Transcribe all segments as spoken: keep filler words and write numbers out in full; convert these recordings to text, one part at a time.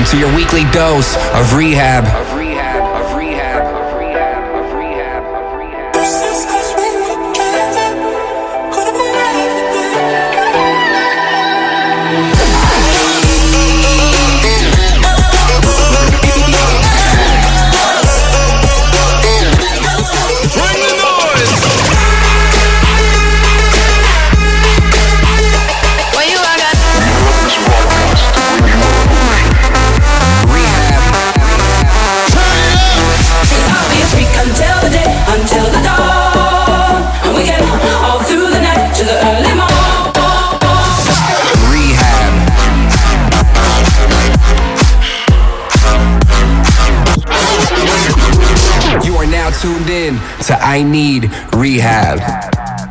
Welcome to your weekly dose of rehab. Tuned in to I Need Rehab.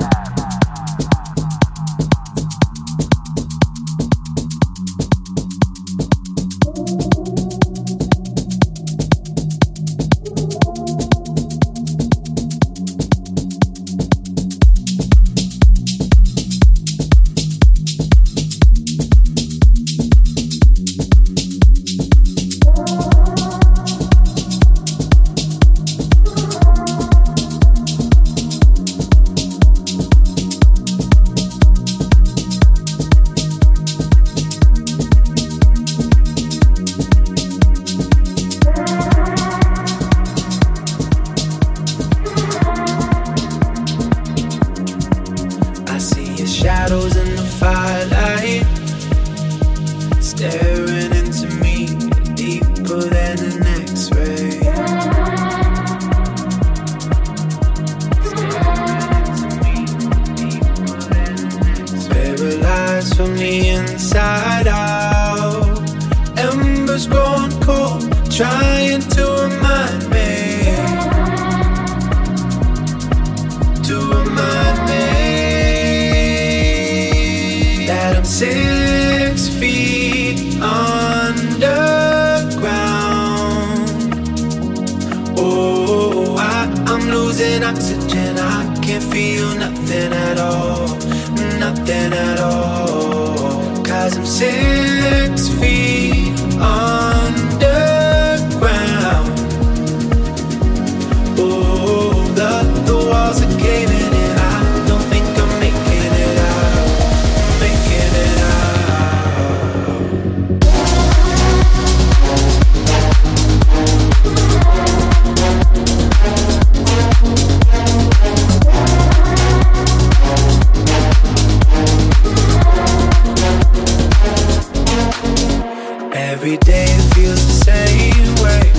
Shadows in the firelight, staring into me deeper than an X-ray. Paralyzed from the inside out, embers growing cold, trying to remind me, to remind me I'm six feet underground. Oh, I, I'm losing oxygen. I can't feel nothing at all, nothing at all. Cause I'm six feet underground. Oh, the, the walls are caving in. I don't think I'm making it out. Making it every day it feels the same way.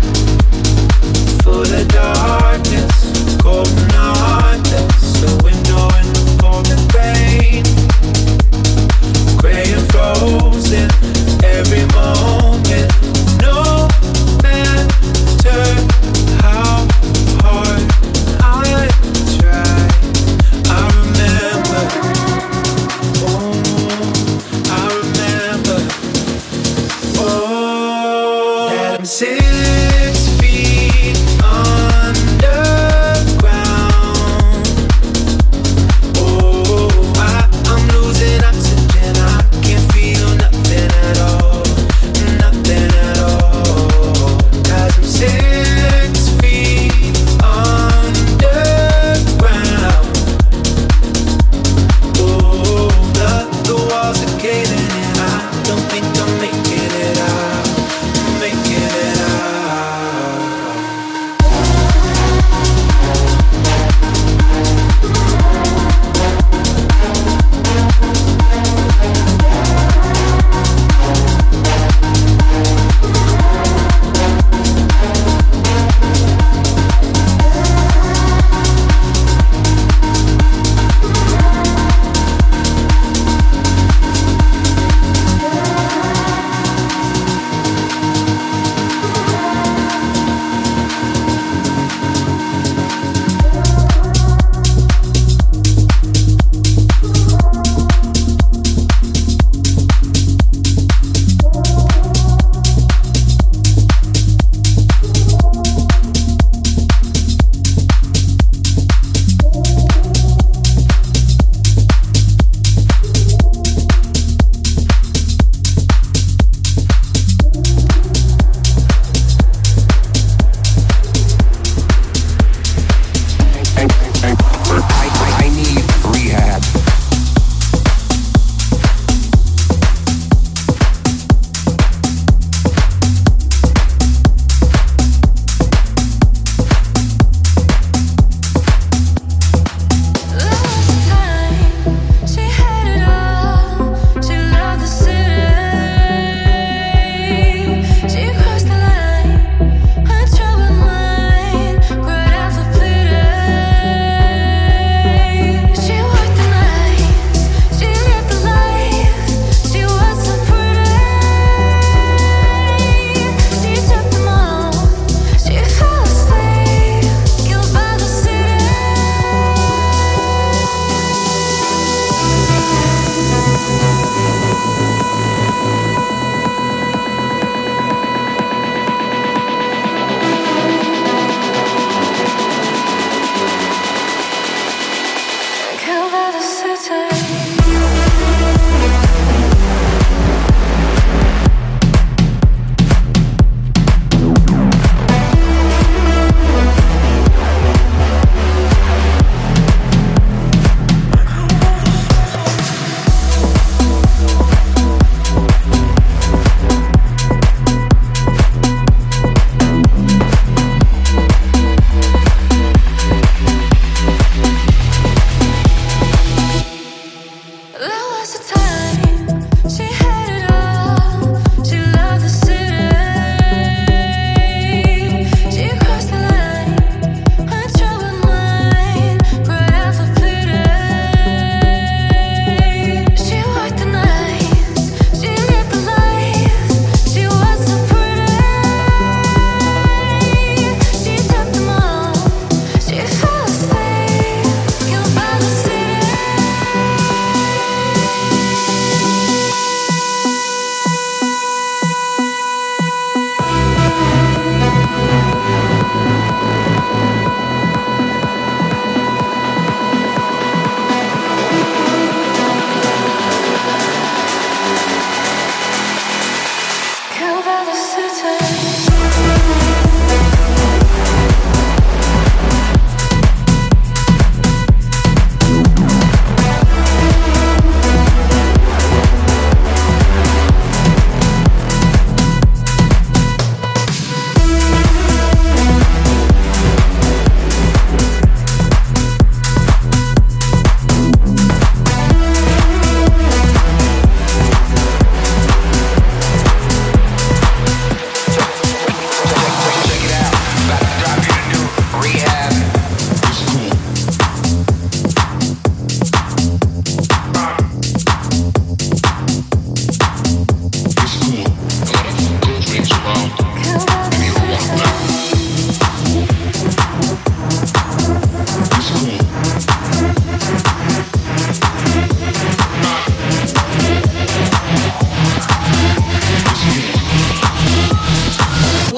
Full of darkness, cold and heartless. A window in the pouring rain, gray and frozen every moment. No matter how hard I try, I remember. Oh, I remember. Oh, that I'm six feet underground. Oh, I, I'm losing oxygen. I can't feel nothing at all, nothing at all. Cause I'm six feet underground. Oh, the, the walls are caving in. I don't think I'm making it out, making it out.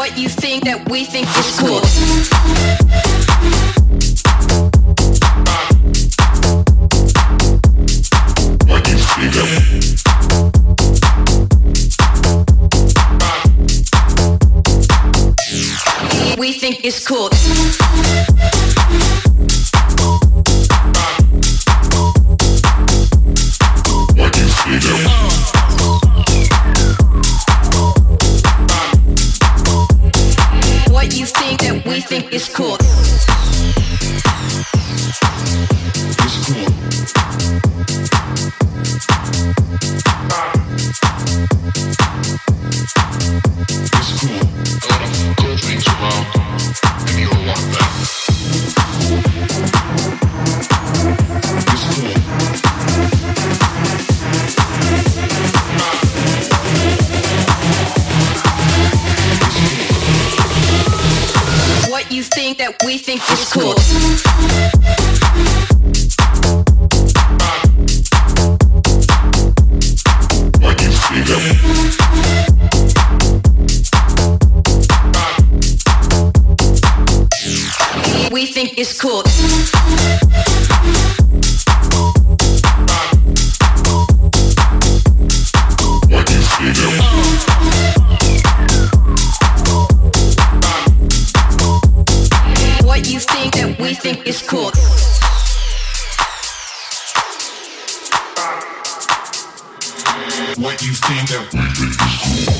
What you think that we think is cool. What you think that we think is cool. What you think that What you think that we think is cool. It's cool. It's cool. A lot of cool things around, and you don't want that. It's cool. What you think that we think is cool. What you think that we think is cool. What you think that What you think that we think is cool. What you think that we think is cool.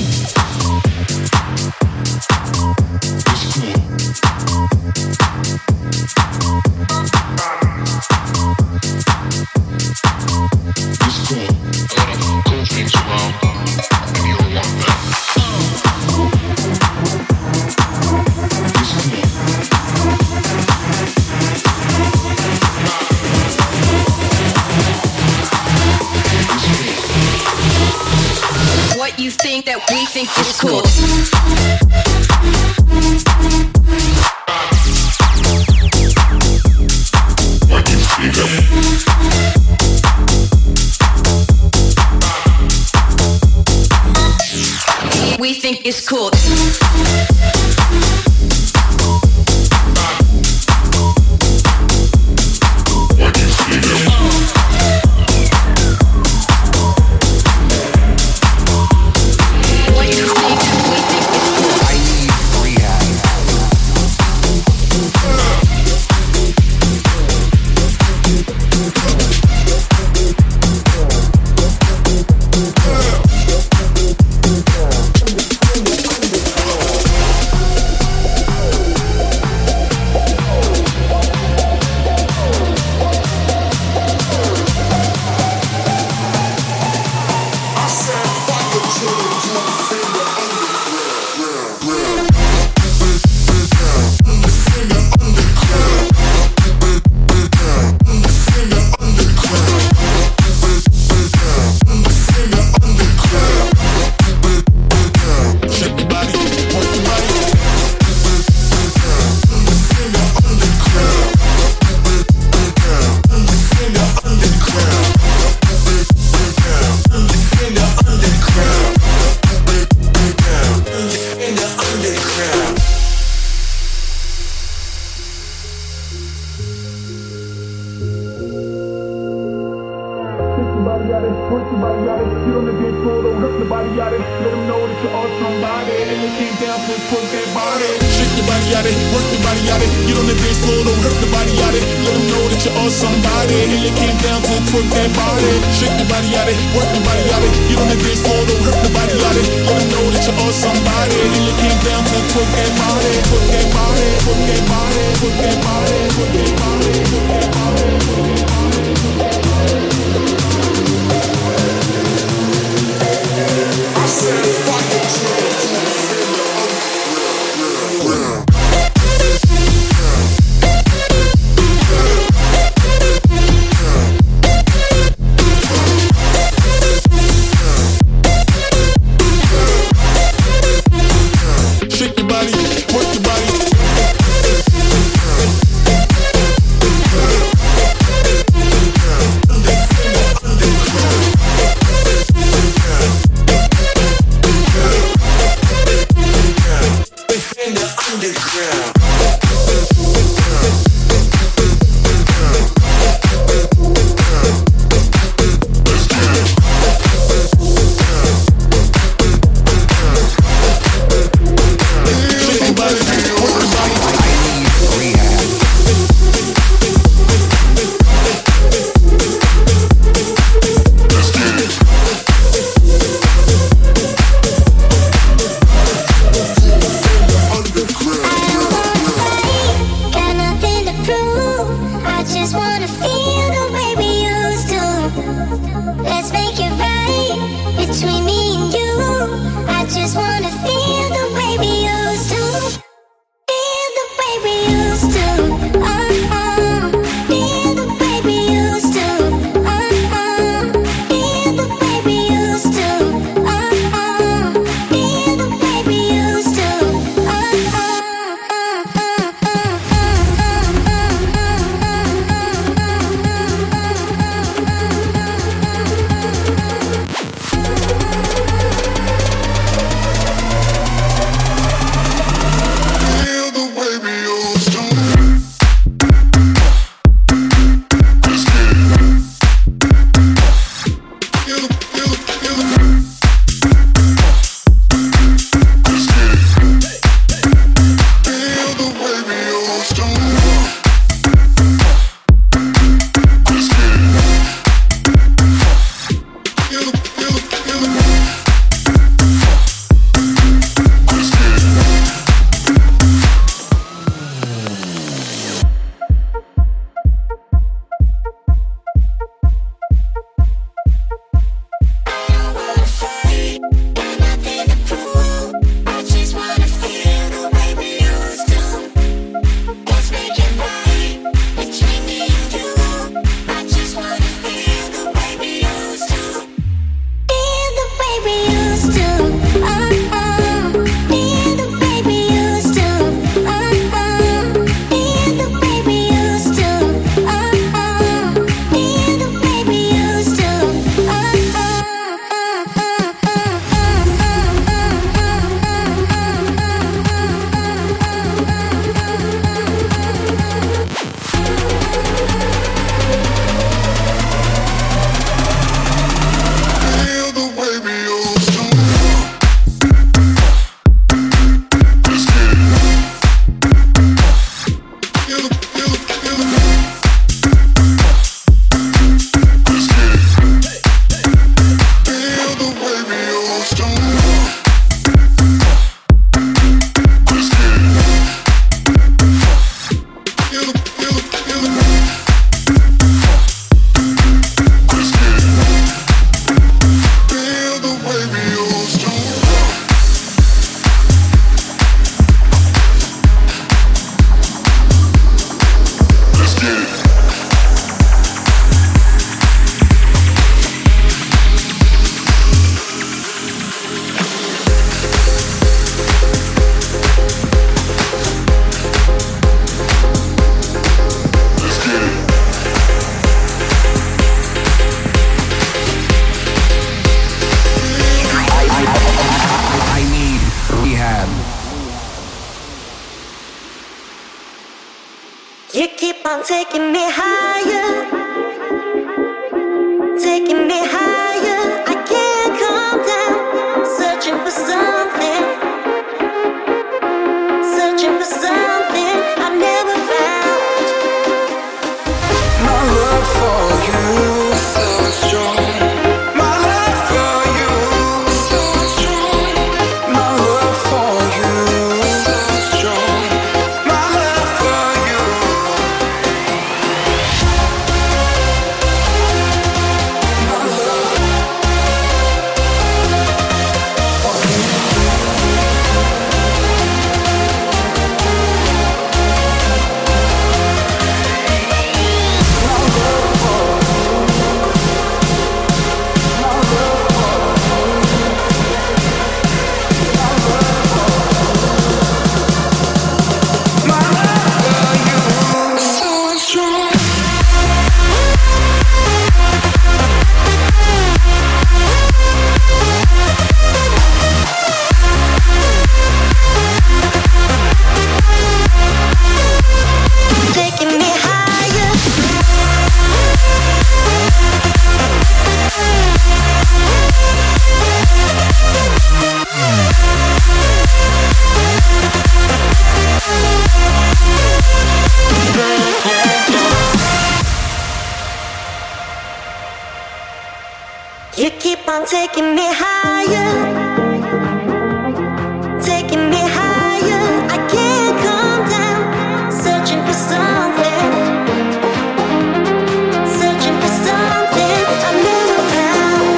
It's cool. It's cool. A lot of cool things around, and you don't want that. It's cool. What you think that we think is cool. What you think that we think is cool. What you think that You keep on taking me higher, taking me higher. I can't calm down, searching for something, searching for something I've never found. My love for you is so strong. My love for you is so strong. My love for you is so strong. My love for you. My love. My love for you is so strong. Taking me higher. You keep on taking me higher, taking me higher. I can't calm down, searching for something, searching for something I've never found.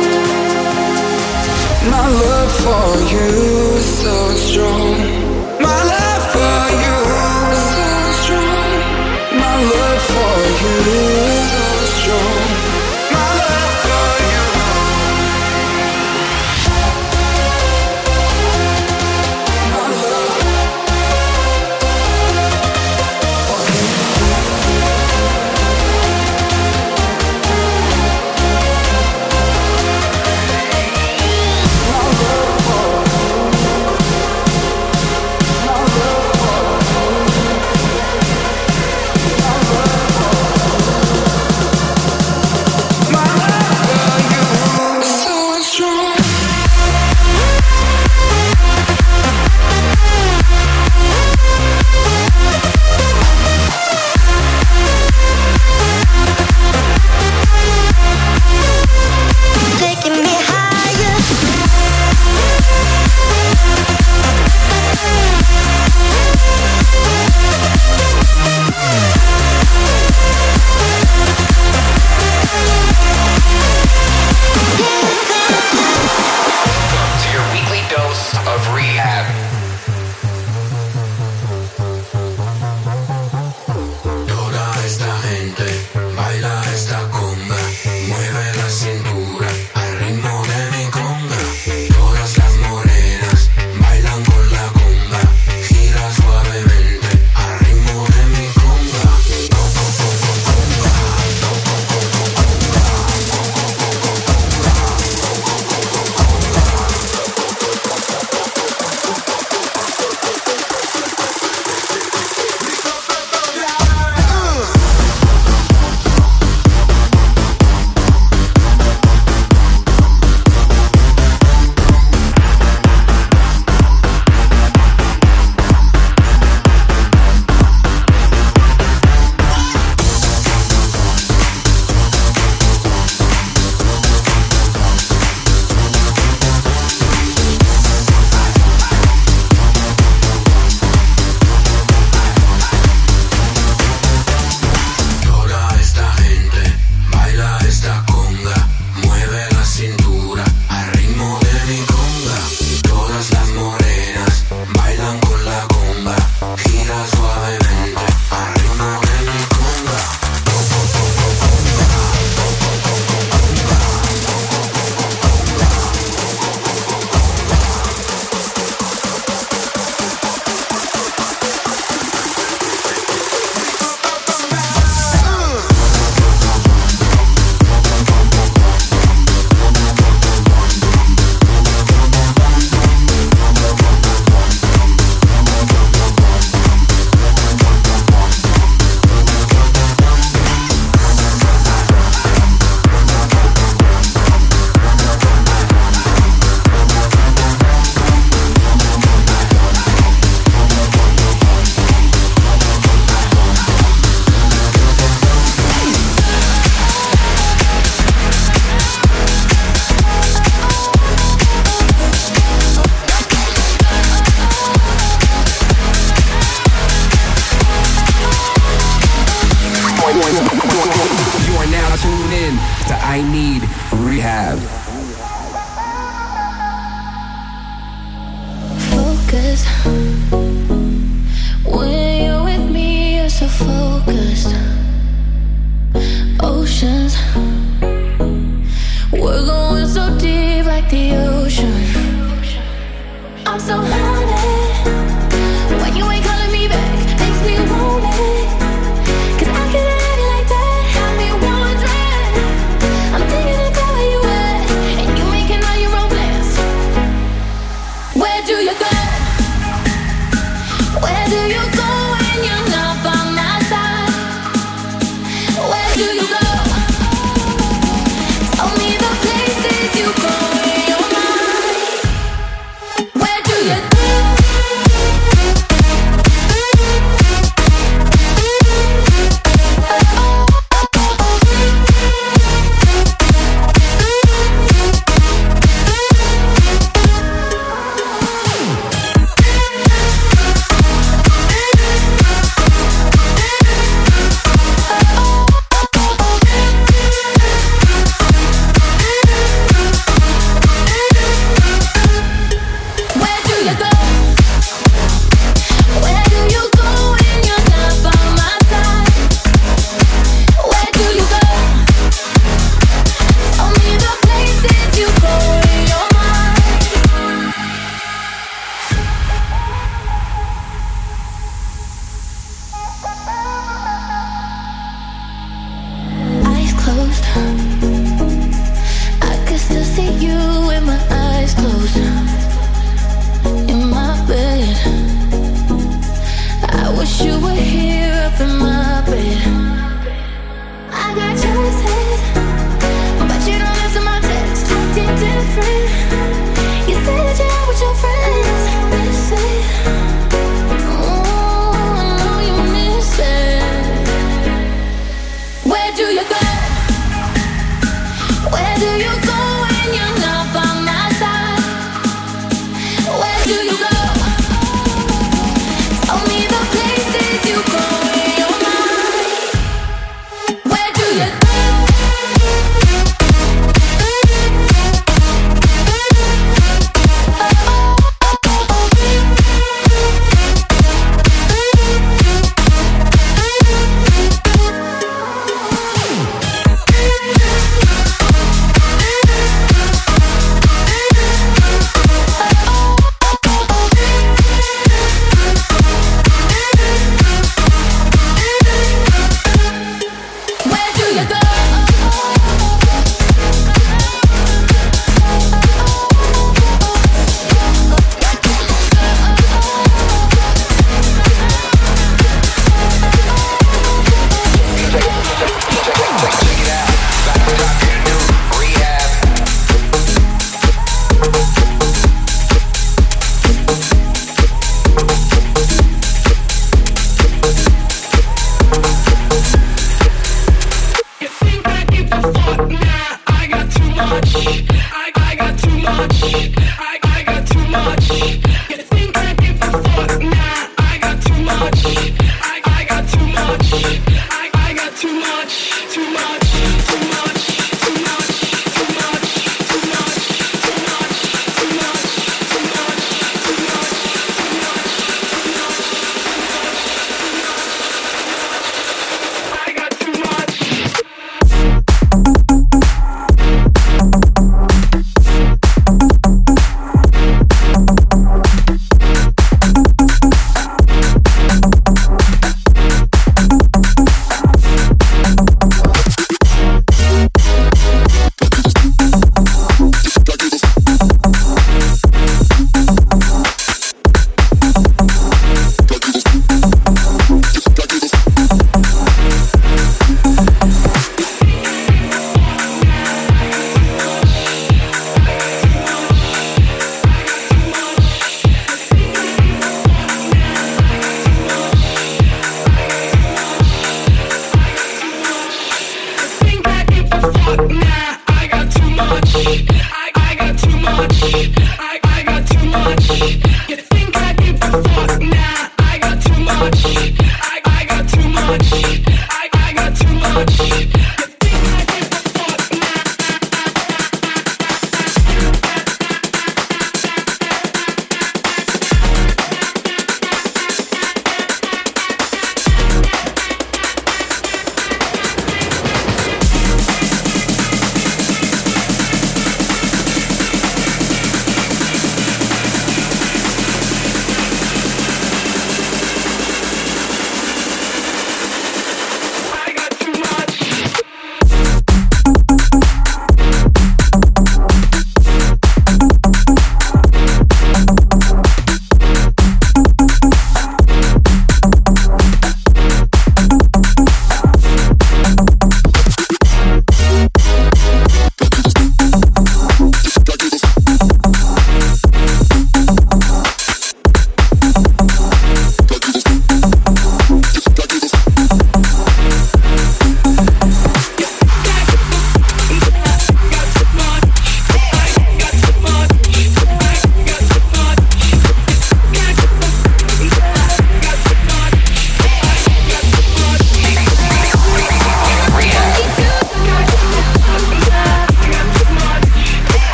My love for you is so strong. My love for you is so strong. My love for you is so strong. My love for you. in to I Need Rehab. Focus. When you're with me, you're so focused. Oceans. We're going so deep like the ocean. I'm so haunted. Why you ain't calling me back? Makes me want it. Cause I can't have you like that. Have me wondering. I'm thinking about where you at. And you making all your own plans. Where do you go? Where do you go when you're not by my side? Where do you go? Tell me the places you go in your mind. Where do you go?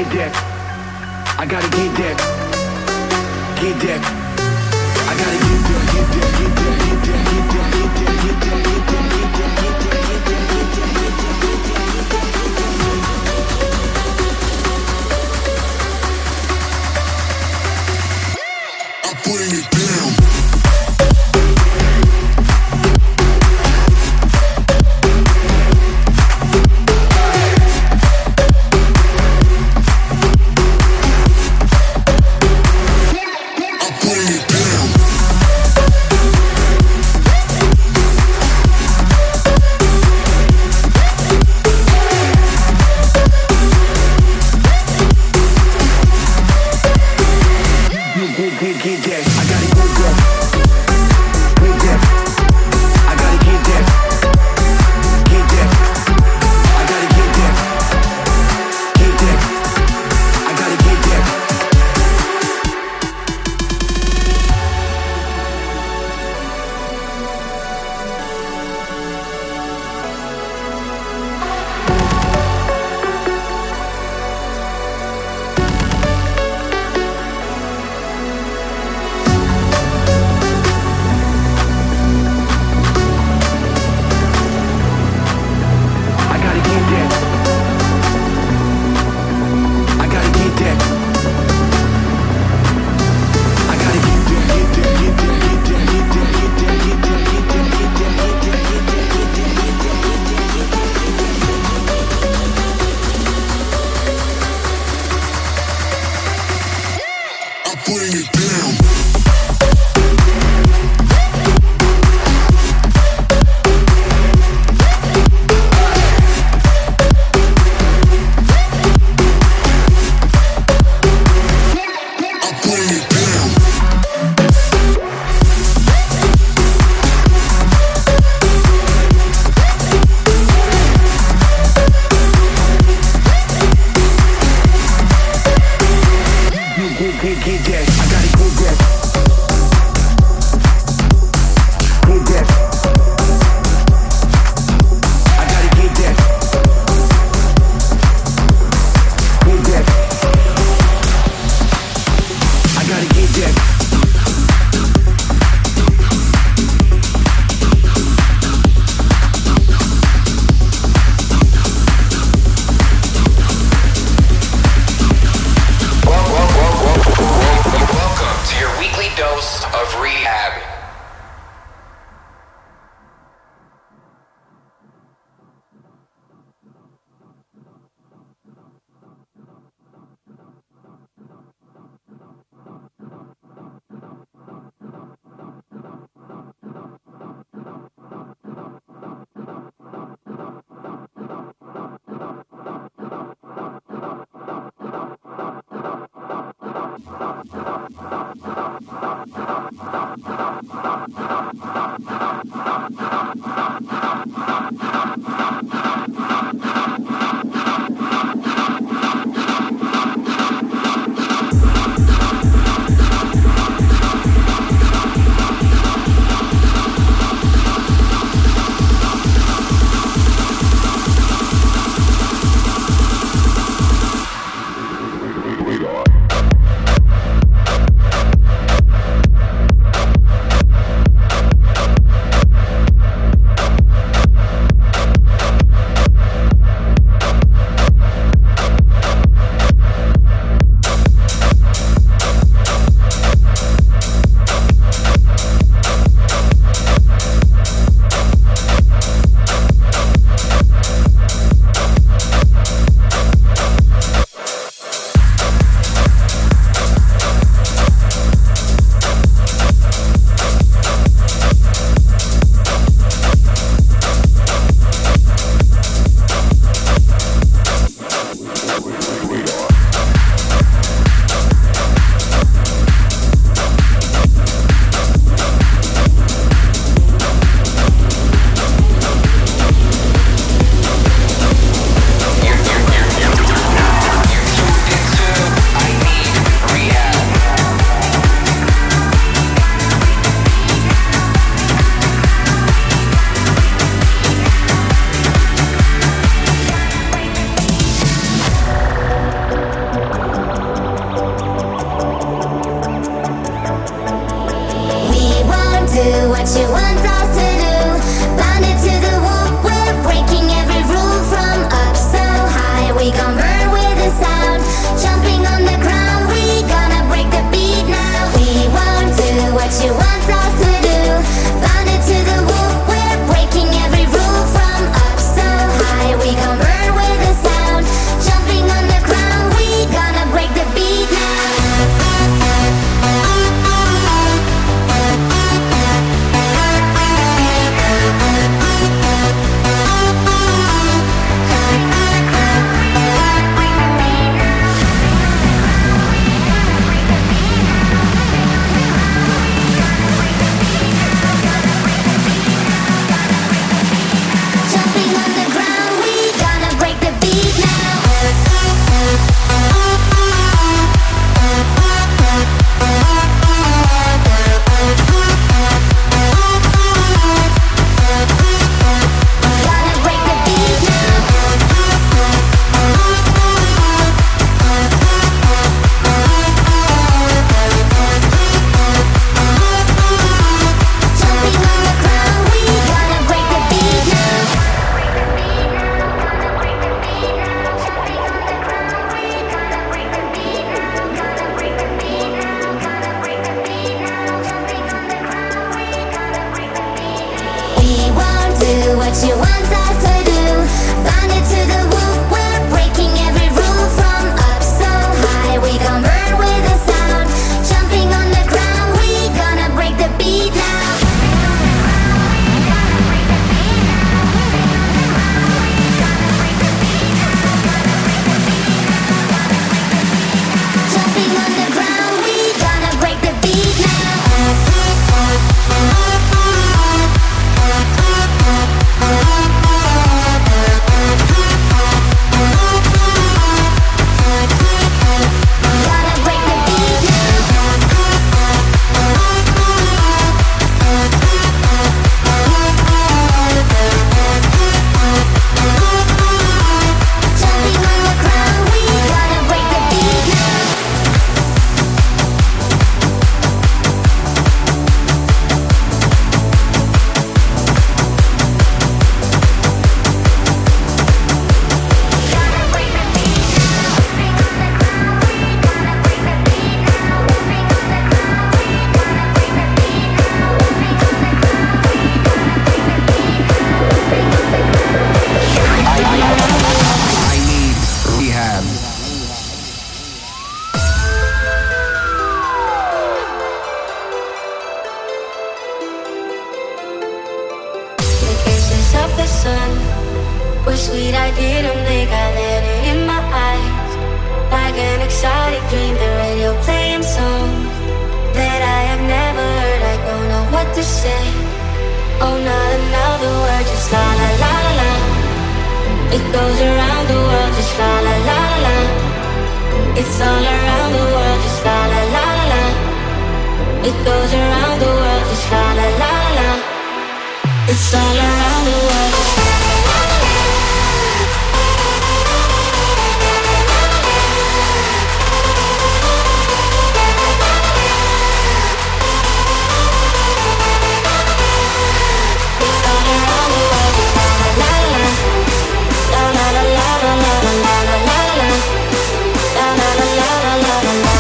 get that. I gotta get that. Get that. I gotta get that, get that, get that, get that, get that, get that, get that, get that, get that, get that, get that. I'm putting it down. I'm sweet, I didn't think I let it in my eyes. Like an exotic dream, the radio playing songs that I have never heard. I don't know what to say. Oh, not another word, just la la la la la. It goes around the world, just la la la la la. It's all around the world, just la la la la la. It goes around the world, just la la la la la. It's all around the world, just la la la la la. It's all around the world, just la la la la. La la la la la la la la la la. La la la la la la la la.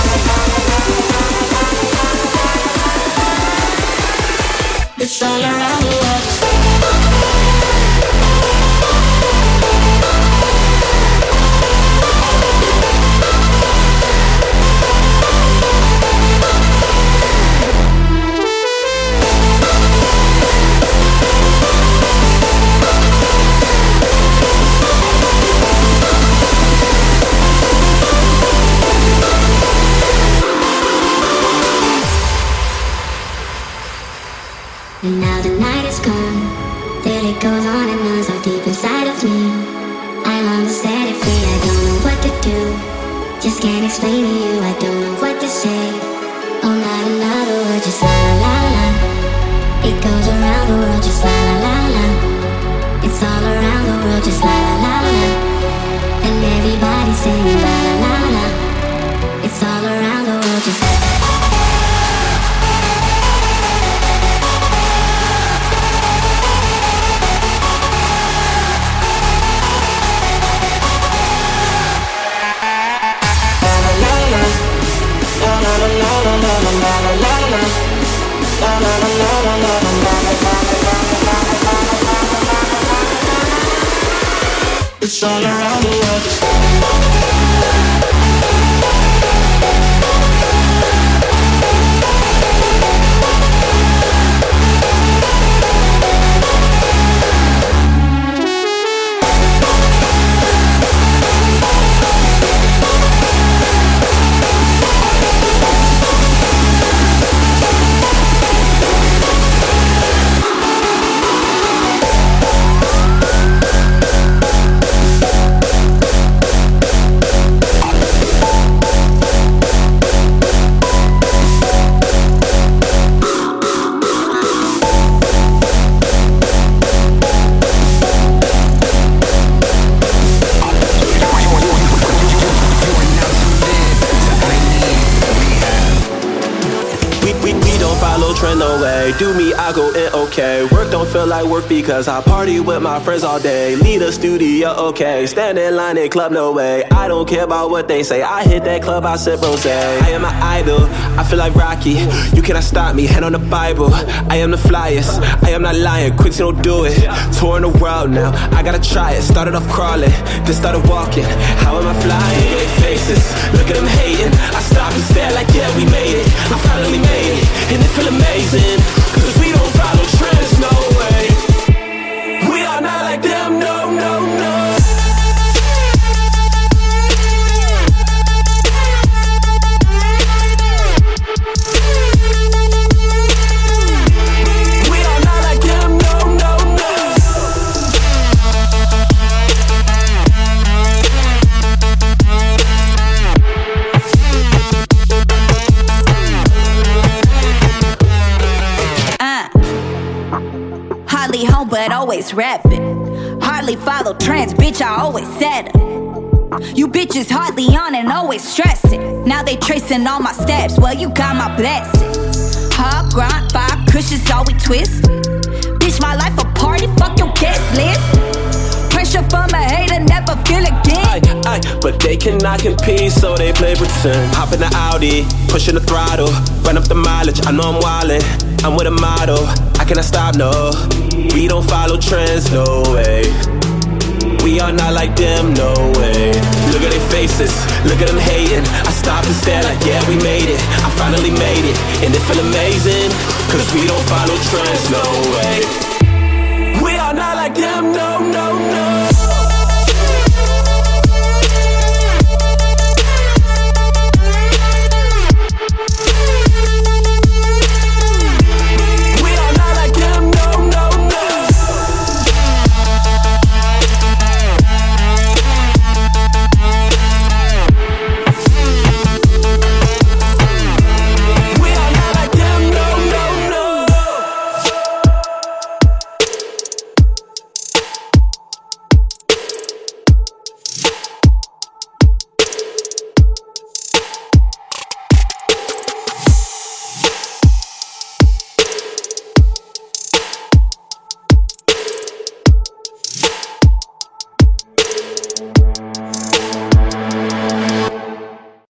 It's all around the world. And now the night is gone, till it goes on and on so deep inside of me. I long to set it free, I don't know what to do. Just can't explain to you, I don't know what to say. Oh, not another word, just la la la la. It goes around the world, just la la la la. It's all around the world, just la la la la. And everybody's singing la la la la. It's all around the world, just la la la. It's all around the world. Do me, I go in, okay. Work don't feel like work because I party with my friends all day. Lead a studio, okay. Stand in line in club, no way. I don't care about what they say. I hit that club, I sip rosé. I am an idol, I feel like Rocky. You cannot stop me, hand on the Bible. I am the flyest, I am not lying. Quicks, you don't do it. Touring the world now, I gotta try it. Started off crawling, then started walking. How am I flying? Look at their faces, look at them hating. I stop and stare like, yeah, we made it. I finally made it, and it feel amazing. Cause we don't follow trends, no way. We are not like them, no, no, no. We are not like them, no, no, no. Hardly home, but always rapping. Hardly follow trends, bitch, I always said it. You bitches hardly on and always stressing. Now they tracing all my steps, well, you got my blessing. Hard grind, five cushions, all we twist. Bitch, my life a party, fuck your guest list. Pressure from a hater, never feel again. Aye, aye, but they cannot compete, so they play pretend. Hop in the Audi, pushing the throttle. Run up the mileage, I know I'm wildin'. I'm with a model, I cannot stop, no. We don't follow trends, no way. We are not like them, no way. Look at their faces, look at them hating. I stop and stare like, yeah, we made it. I finally made it, and it feel amazing. Cause we don't follow trends, no way. We are not like them, no.